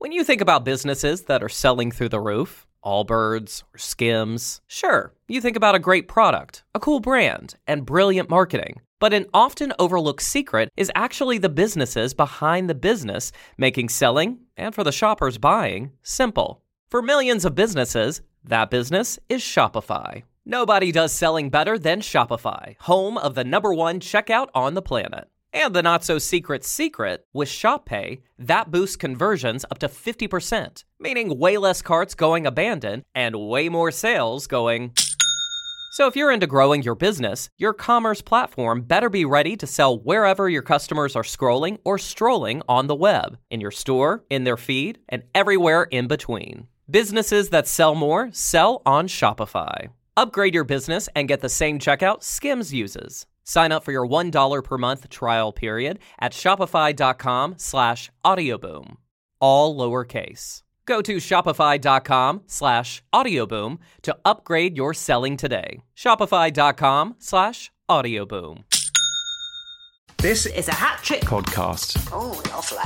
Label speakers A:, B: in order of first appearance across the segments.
A: When you think about businesses that are selling through the roof, Allbirds or Skims, sure, you think about a great product, a cool brand, and brilliant marketing. But an often overlooked secret is actually the businesses behind the business, making selling, and for the shoppers buying, simple. For millions of businesses, that business is Shopify. Nobody does selling better than Shopify, home of the #1 checkout on the planet. And the not-so-secret secret, with ShopPay, that boosts conversions up to 50%, meaning way less carts going abandoned and way more sales going... So if you're into growing your business, your commerce platform better be ready to sell wherever your customers are scrolling or strolling on the web, in your store, in their feed, and everywhere in between. Businesses that sell more sell on Shopify. Upgrade your business and get the same checkout Skims uses. Sign up for your $1 per month trial period at shopify.com/audioboom. All lowercase. Go to shopify.com/audioboom to upgrade your selling today. Shopify.com/audioboom.
B: This is a hat trick
C: podcast.
B: Oh, lovely.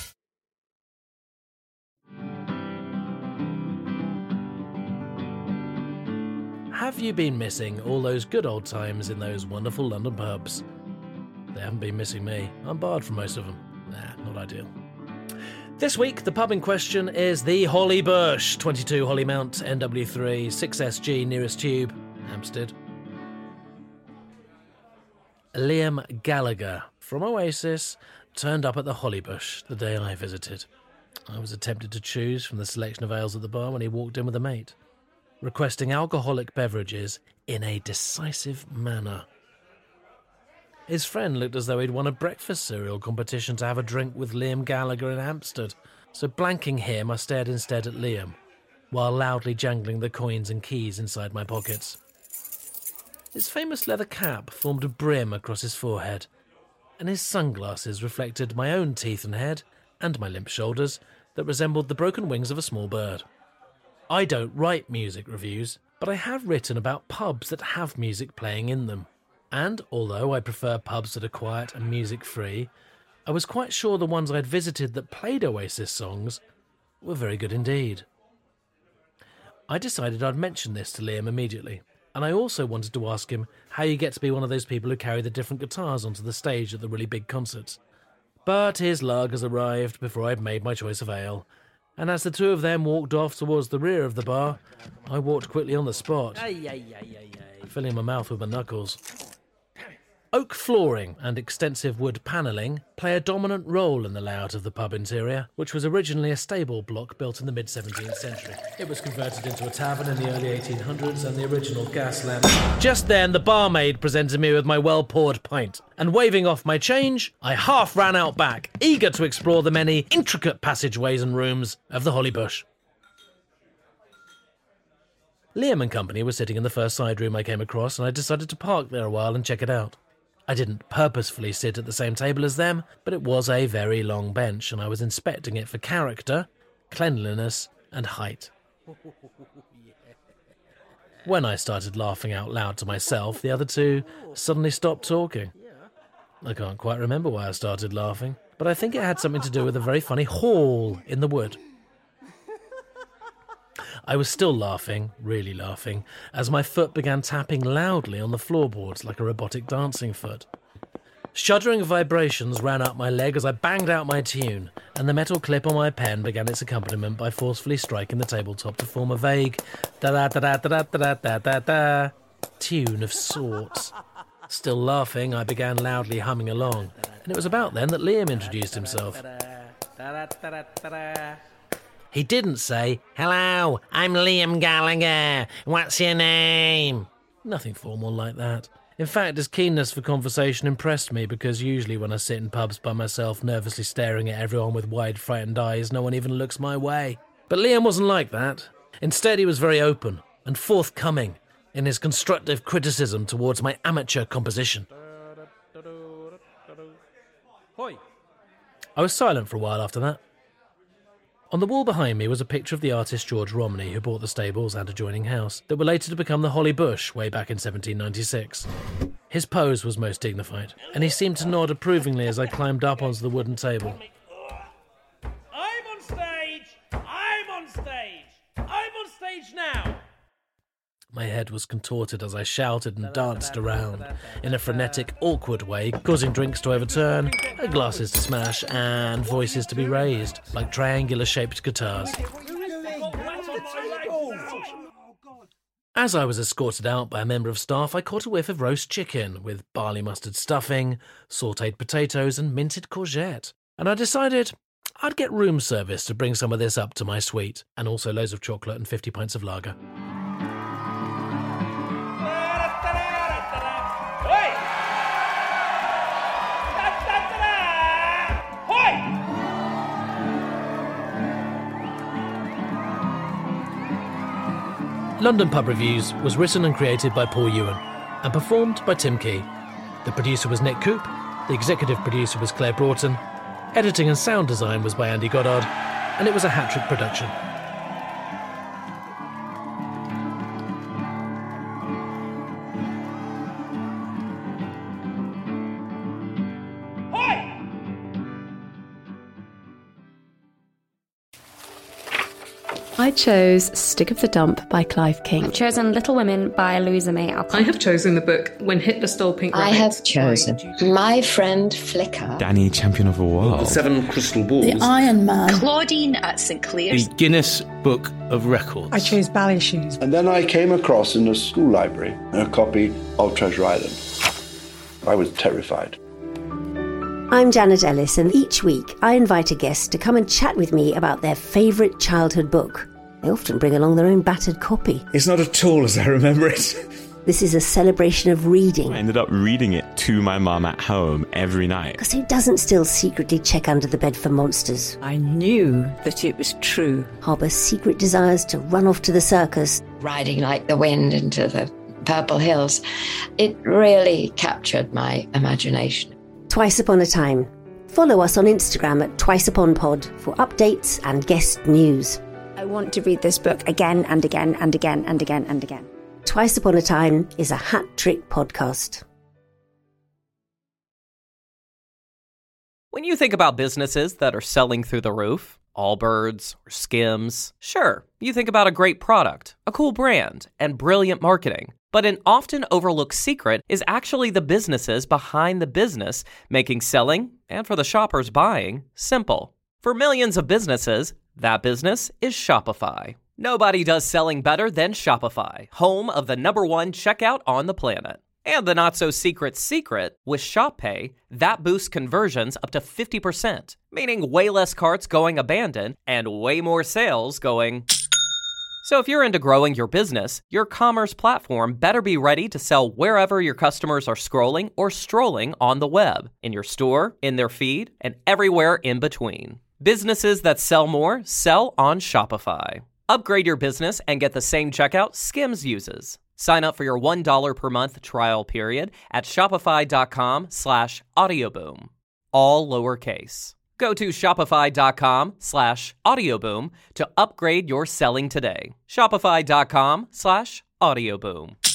D: Have you been missing all those good old times in those wonderful London pubs? They haven't been missing me. I'm barred from most of them. Not ideal. This week, the pub in question is the Holly Bush, 22 Hollymount, NW3, 6SG, nearest tube, Hampstead. Liam Gallagher from Oasis turned up at the Holly Bush the day I visited. I was tempted to choose from the selection of ales at the bar when he walked in with a mate, requesting alcoholic beverages in a decisive manner. His friend looked as though he'd won a breakfast cereal competition to have a drink with Liam Gallagher in Hampstead, so blanking him, I stared instead at Liam, while loudly jangling the coins and keys inside my pockets. His famous leather cap formed a brim across his forehead, and his sunglasses reflected my own teeth and head, and my limp shoulders, that resembled the broken wings of a small bird. I don't write music reviews, but I have written about pubs that have music playing in them. And although I prefer pubs that are quiet and music-free, I was quite sure the ones I'd visited that played Oasis songs were very good indeed. I decided I'd mention this to Liam immediately, and I also wanted to ask him how you get to be one of those people who carry the different guitars onto the stage at the really big concerts. But his lagers arrived before I'd made my choice of ale, and as the two of them walked off towards the rear of the bar, I walked quickly on the spot, filling my mouth with my knuckles. Oak flooring and extensive wood panelling play a dominant role in the layout of the pub interior, which was originally a stable block built in the mid-17th century. It was converted into a tavern in the early 1800s and the original gas lamp. Just then, the barmaid presented me with my well-poured pint, and waving off my change, I half ran out back, eager to explore the many intricate passageways and rooms of the Holly Bush. Liam and company were sitting in the first side room I came across, and I decided to park there a while and check it out. I didn't purposefully sit at the same table as them, but it was a very long bench, and I was inspecting it for character, cleanliness, and height. When I started laughing out loud to myself, the other two suddenly stopped talking. I can't quite remember why I started laughing, but I think it had something to do with a very funny hall in the wood. I was still laughing, really laughing, as my foot began tapping loudly on the floorboards like a robotic dancing foot. Shuddering vibrations ran up my leg as I banged out my tune, and the metal clip on my pen began its accompaniment by forcefully striking the tabletop to form a vague da-da-da-da-da-da-da-da-da tune of sorts. Still laughing, I began loudly humming along, and it was about then that Liam introduced himself. He didn't say, "Hello, I'm Liam Gallagher. What's your name?" Nothing formal like that. In fact, his keenness for conversation impressed me, because usually when I sit in pubs by myself, nervously staring at everyone with wide, frightened eyes, no one even looks my way. But Liam wasn't like that. Instead, he was very open and forthcoming in his constructive criticism towards my amateur composition. I was silent for a while after that. On the wall behind me was a picture of the artist George Romney, who bought the stables and adjoining house, that were later to become the Holly Bush way back in 1796. His pose was most dignified, and he seemed to nod approvingly as I climbed up onto the wooden table.
E: I'm on stage!
D: My head was contorted as I shouted and danced around in a frenetic, awkward way, causing drinks to overturn, glasses to smash, and voices to be raised like triangular-shaped guitars. As I was escorted out by a member of staff, I caught a whiff of roast chicken with barley mustard stuffing, sautéed potatoes, and minted courgette. And I decided I'd get room service to bring some of this up to my suite, and also loads of chocolate and 50 pints of lager. London Pub Reviews was written and created by Paul Ewan and performed by Tim Key. The producer was Nick Coop, the executive producer was Claire Broughton, editing and sound design was by Andy Goddard, and it was a hat-trick production.
C: I chose Stick of the Dump by Clive King.
E: I've chosen Little Women by Louisa May Alcott.
F: I have chosen the book When Hitler Stole Pink Rabbits.
B: I have chosen My Friend Flicker.
G: Danny, Champion of the World.
H: The Seven Crystal Balls.
I: The Iron Man.
J: Claudine at St Clair's.
K: The Guinness Book of Records.
I: I chose Ballet Shoes.
L: And then I came across in the school library a copy of Treasure Island. I was terrified.
M: I'm Janet Ellis, and each week I invite a guest to come and chat with me about their favourite childhood book. They often bring along their own battered copy.
N: It's not at all as I remember it.
M: This is a celebration of reading.
G: I ended up reading it to my mum at home every night.
M: Because who doesn't still secretly check under the bed for monsters?
B: I knew that it was true.
M: Harbour secret desires to run off to the circus.
B: Riding like the wind into the purple hills. It really captured my imagination.
M: Twice Upon a Time. Follow us on Instagram at TwiceUponPod for updates and guest news.
E: I want to read this book again and again and again and again and again.
M: Twice Upon a Time is a hat-trick podcast.
A: When you think about businesses that are selling through the roof, Allbirds or Skims, sure, you think about a great product, a cool brand, and brilliant marketing. But an often overlooked secret is actually the businesses behind the business, making selling, and for the shoppers buying, simple. For millions of businesses, that business is Shopify. Nobody does selling better than Shopify, home of the #1 checkout on the planet. And the not-so-secret secret, with Shop Pay, that boosts conversions up to 50%, meaning way less carts going abandoned and way more sales going... So if you're into growing your business, your commerce platform better be ready to sell wherever your customers are scrolling or strolling on the web, in your store, in their feed, and everywhere in between. Businesses that sell more sell on Shopify. Upgrade your business and get the same checkout Skims uses. Sign up for your $1 per month trial period at shopify.com/audioboom. All lowercase. Go to shopify.com/audioboom to upgrade your selling today. Shopify.com/audioboom.